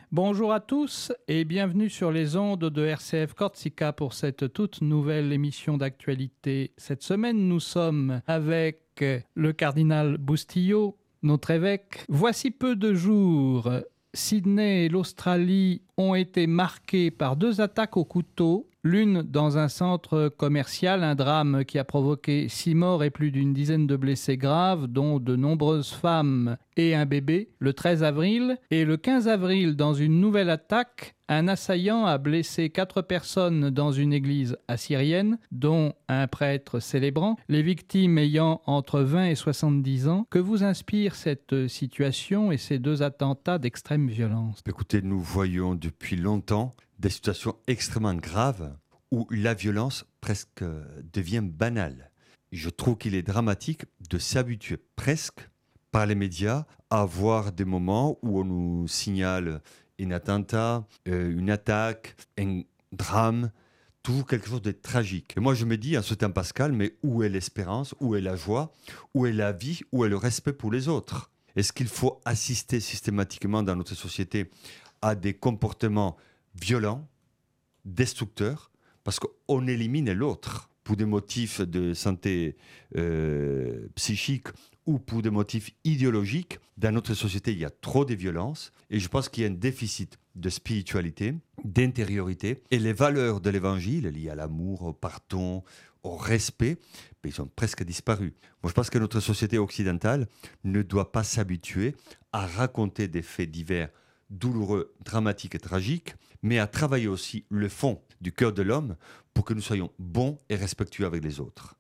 Bonjour à tous et bienvenue sur les ondes de RCF Corsica pour cette toute nouvelle émission d'actualité. Cette semaine, nous sommes avec le cardinal Bustillo, notre évêque. Voici peu de jours, Sydney et l'Australie ont été marqués par 2 attaques au couteau. L'une dans un centre commercial, un drame qui a provoqué 6 morts et plus d'une dizaine de blessés graves, dont de nombreuses femmes et un bébé, le 13 avril. Et le 15 avril, dans une nouvelle attaque, un assaillant a blessé 4 personnes dans une église assyrienne, dont un prêtre célébrant, les victimes ayant entre 20 et 70 ans. Que vous inspire cette situation et ces 2 attentats d'extrême violence ? Écoutez, nous voyons depuis longtemps des situations extrêmement graves où la violence presque devient banale. Je trouve qu'il est dramatique de s'habituer presque par les médias à voir des moments où on nous signale un attentat, une attaque, un drame, toujours quelque chose de tragique. Et moi je me dis en ce temps pascal, mais où est l'espérance, où est la joie, où est la vie, où est le respect pour les autres ? Est-ce qu'il faut assister systématiquement dans notre société à des comportements violents, destructeurs, parce qu'on élimine l'autre pour des motifs de santé psychique ou pour des motifs idéologiques? Dans notre société, il y a trop de violence et je pense qu'il y a un déficit de spiritualité, d'intériorité, et les valeurs de l'évangile liées à l'amour, au pardon, au respect, ils ont presque disparu. Moi, je pense que notre société occidentale ne doit pas s'habituer à raconter des faits divers douloureux, dramatiques et tragiques, mais à travailler aussi le fond du cœur de l'homme pour que nous soyons bons et respectueux avec les autres.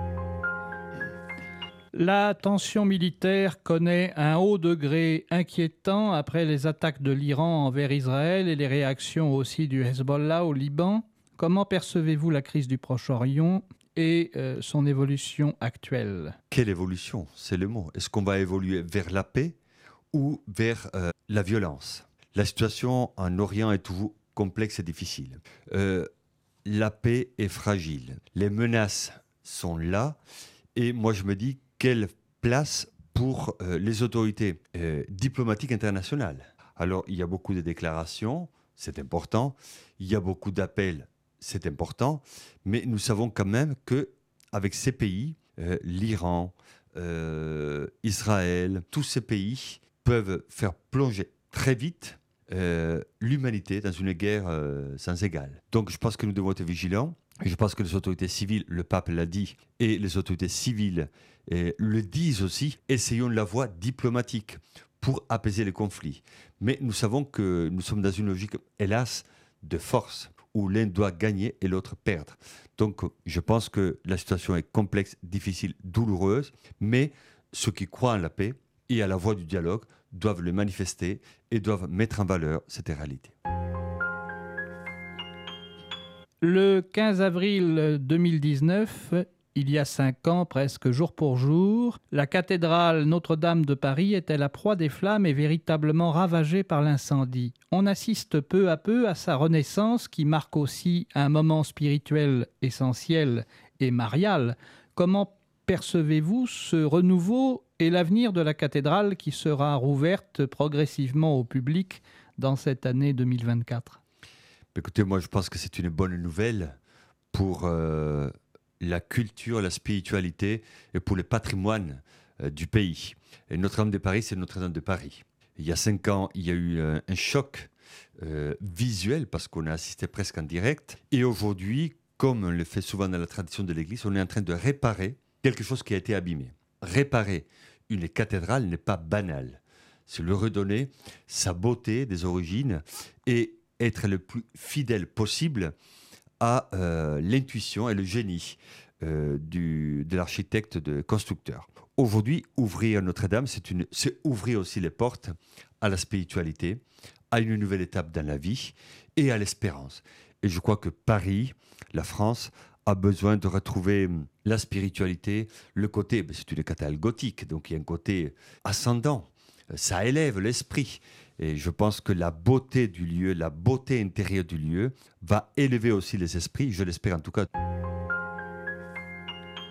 La tension militaire connaît un haut degré inquiétant après les attaques de l'Iran envers Israël et les réactions aussi du Hezbollah au Liban. Comment percevez-vous la crise du Proche-Orient et son évolution actuelle ? Quelle évolution ? C'est le mot. Est-ce qu'on va évoluer vers la paix ou vers la violence ? La situation en Orient est toujours complexe et difficile. La paix est fragile. Les menaces sont là. Et moi, je me dis, quelle place pour les autorités diplomatiques internationales ? Alors, il y a beaucoup de déclarations, c'est important. Il y a beaucoup d'appels, c'est important. Mais nous savons quand même qu'avec ces pays, l'Iran, Israël, tous ces pays peuvent faire plonger très vite l'humanité dans une guerre sans égale. Donc je pense que nous devons être vigilants. Et je pense que les autorités civiles, le pape l'a dit, et les autorités civiles le disent aussi, essayons la voie diplomatique pour apaiser les conflits. Mais nous savons que nous sommes dans une logique, hélas, de force, où l'un doit gagner et l'autre perdre. Donc je pense que la situation est complexe, difficile, douloureuse, mais ceux qui croient en la paix et à la voie du dialogue doivent le manifester et doivent mettre en valeur cette réalité. Le 15 avril 2019, il y a 5 ans, presque jour pour jour, la cathédrale Notre-Dame de Paris était la proie des flammes et véritablement ravagée par l'incendie. On assiste peu à peu à sa renaissance qui marque aussi un moment spirituel essentiel et marial. Comment percevez-vous ce renouveau et l'avenir de la cathédrale qui sera rouverte progressivement au public dans cette année 2024 ? Écoutez, moi je pense que c'est une bonne nouvelle pour la culture, la spiritualité et pour le patrimoine du pays. Et Notre-Dame de Paris, c'est Notre-Dame de Paris. Il y a 5 ans, il y a eu un choc visuel parce qu'on a assisté presque en direct. Et aujourd'hui, comme on le fait souvent dans la tradition de l'Église, on est en train de réparer quelque chose qui a été abîmé. Réparer une cathédrale n'est pas banal. C'est lui redonner sa beauté des origines et être le plus fidèle possible à l'intuition et le génie de l'architecte, de constructeur. Aujourd'hui, ouvrir Notre-Dame, c'est ouvrir aussi les portes à la spiritualité, à une nouvelle étape dans la vie et à l'espérance. Et je crois que Paris, la France, a besoin de retrouver la spiritualité, le côté, c'est une cathédrale gothique, donc il y a un côté ascendant, ça élève l'esprit. Et je pense que la beauté du lieu, la beauté intérieure du lieu va élever aussi les esprits, je l'espère en tout cas.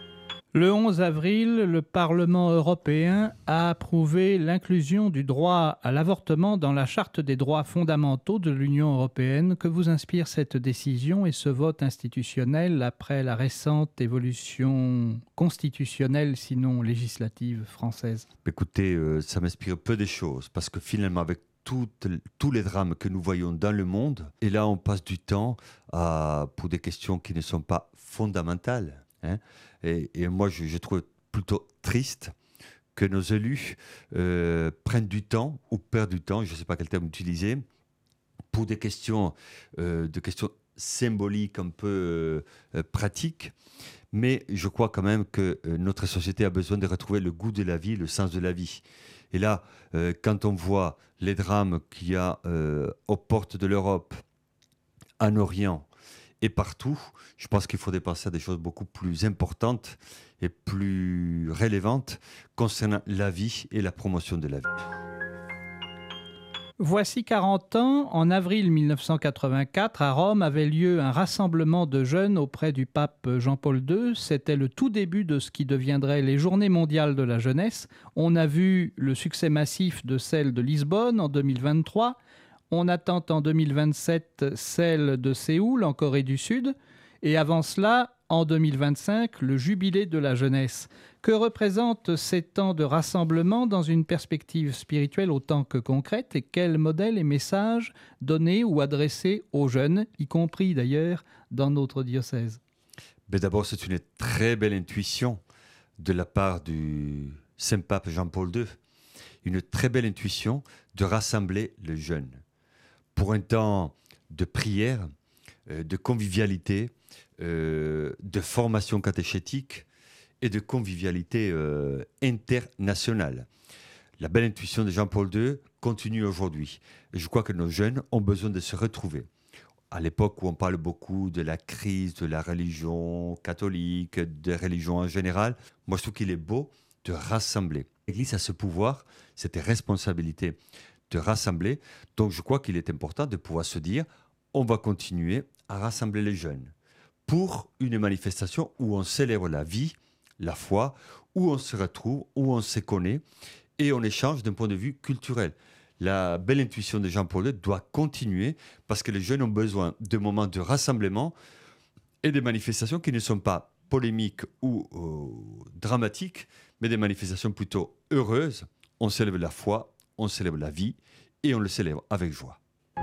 Le 11 avril, le Parlement européen a approuvé l'inclusion du droit à l'avortement dans la Charte des droits fondamentaux de l'Union européenne. Que vous inspire cette décision et ce vote institutionnel après la récente évolution constitutionnelle, sinon législative, française ? Écoutez, ça m'inspire peu des choses, parce que finalement, avec tous les drames que nous voyons dans le monde, et là on passe du temps pour des questions qui ne sont pas fondamentales. Hein. Et moi, je trouve plutôt triste que nos élus prennent du temps ou perdent du temps, je ne sais pas quel terme utiliser, pour des questions symboliques, un peu pratiques. Mais je crois quand même que notre société a besoin de retrouver le goût de la vie, le sens de la vie. Et là, quand on voit les drames qu'il y a aux portes de l'Europe, en Orient et partout, je pense qu'il faudrait penser à des choses beaucoup plus importantes et plus relevantes concernant la vie et la promotion de la vie. Voici 40 ans, en avril 1984, à Rome avait lieu un rassemblement de jeunes auprès du pape Jean-Paul II. C'était le tout début de ce qui deviendrait les Journées mondiales de la jeunesse. On a vu le succès massif de celle de Lisbonne en 2023. On attend en 2027 celle de Séoul en Corée du Sud. Et avant cela, en 2025, le jubilé de la jeunesse. Que représentent ces temps de rassemblement dans une perspective spirituelle autant que concrète et quels modèles et messages donnés ou adressés aux jeunes, y compris d'ailleurs dans notre diocèse ? Mais d'abord, c'est une très belle intuition de la part du Saint-Pape Jean-Paul II. Une très belle intuition de rassembler les jeunes pour un temps de prière, de convivialité, de formation catéchétique et de convivialité internationale. La belle intuition de Jean-Paul II continue aujourd'hui. Et je crois que nos jeunes ont besoin de se retrouver. À l'époque où on parle beaucoup de la crise de la religion catholique, des religions en général, moi je trouve qu'il est beau de rassembler. L'Église a ce pouvoir, cette responsabilité de rassembler. Donc je crois qu'il est important de pouvoir se dire, on va continuer à rassembler les jeunes pour une manifestation où on célèbre la vie, la foi, où on se retrouve, où on se connaît et on échange d'un point de vue culturel. La belle intuition de Jean-Paul II doit continuer parce que les jeunes ont besoin de moments de rassemblement et des manifestations qui ne sont pas polémiques ou dramatiques, mais des manifestations plutôt heureuses. On célèbre la foi, on célèbre la vie et on le célèbre avec joie.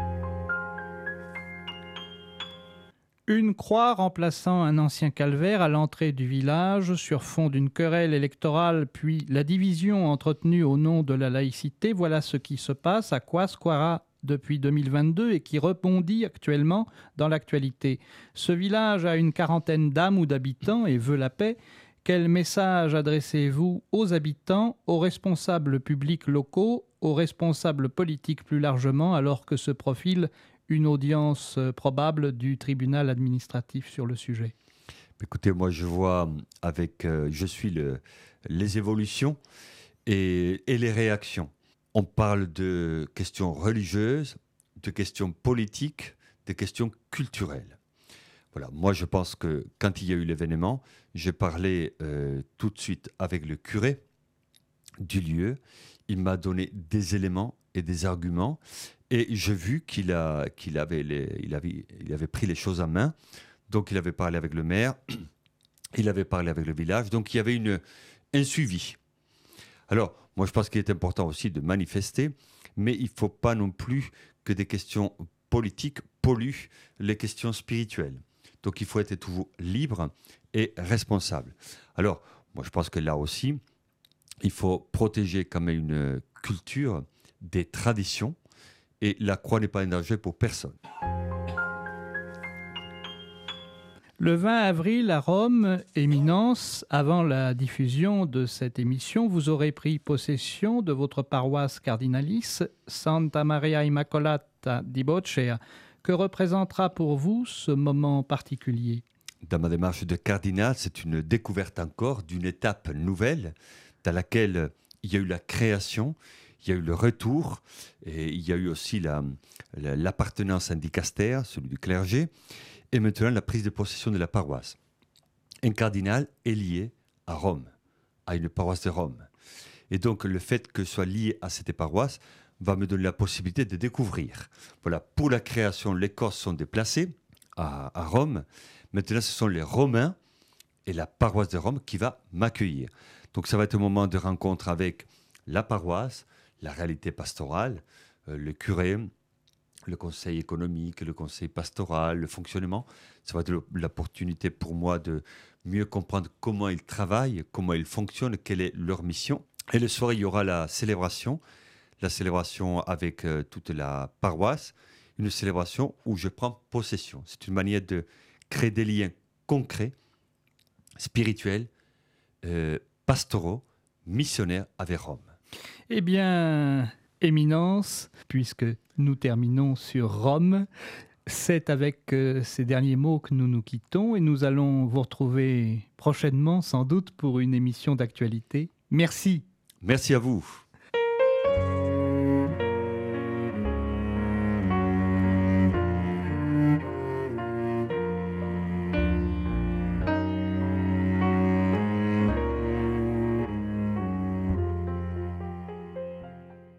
Une croix remplaçant un ancien calvaire à l'entrée du village sur fond d'une querelle électorale, puis la division entretenue au nom de la laïcité. Voilà ce qui se passe à Coasquara depuis 2022 et qui rebondit actuellement dans l'actualité. Ce village a une quarantaine d'âmes ou d'habitants et veut la paix. Quel message adressez-vous aux habitants, aux responsables publics locaux, aux responsables politiques plus largement, alors que se profile une audience probable du tribunal administratif sur le sujet? Écoutez, moi je vois je suis les évolutions et les réactions. On parle de questions religieuses, de questions politiques, de questions culturelles. Voilà, moi je pense que quand il y a eu l'événement, j'ai parlé tout de suite avec le curé du lieu. Il m'a donné des éléments et des arguments. Et j'ai vu qu'il avait pris les choses en main. Donc, il avait parlé avec le maire, il avait parlé avec le village. Donc, il y avait un suivi. Alors, moi, je pense qu'il est important aussi de manifester, mais il ne faut pas non plus que des questions politiques polluent les questions spirituelles. Donc, il faut être toujours libre et responsable. Alors, moi, je pense que là aussi, il faut protéger quand même une culture, des traditions. Et la croix n'est pas un danger pour personne. Le 20 avril à Rome, Éminence, avant la diffusion de cette émission, vous aurez pris possession de votre paroisse cardinalice, Santa Maria Immacolata di Bocea. Que représentera pour vous ce moment particulier ? Dans ma démarche de cardinal, c'est une découverte encore d'une étape nouvelle dans laquelle il y a eu la création, il y a eu le retour, et il y a eu aussi l'appartenance à un dicaster, celui du clergé, et maintenant la prise de possession de la paroisse. Un cardinal est lié à Rome, à une paroisse de Rome. Et donc le fait que je sois lié à cette paroisse va me donner la possibilité de découvrir. Voilà, pour la création, les Corses sont déplacés à Rome. Maintenant, ce sont les Romains et la paroisse de Rome qui va m'accueillir. Donc ça va être un moment de rencontre avec la paroisse, la réalité pastorale, le curé, le conseil économique, le conseil pastoral, le fonctionnement. Ça va être l'opportunité pour moi de mieux comprendre comment ils travaillent, comment ils fonctionnent, quelle est leur mission. Et le soir, il y aura la célébration avec toute la paroisse, une célébration où je prends possession. C'est une manière de créer des liens concrets, spirituels, pastoraux, missionnaires avec Rome. Eh bien, Éminence, puisque nous terminons sur Rome, c'est avec ces derniers mots que nous nous quittons et nous allons vous retrouver prochainement, sans doute, pour une émission d'actualité. Merci. Merci à vous.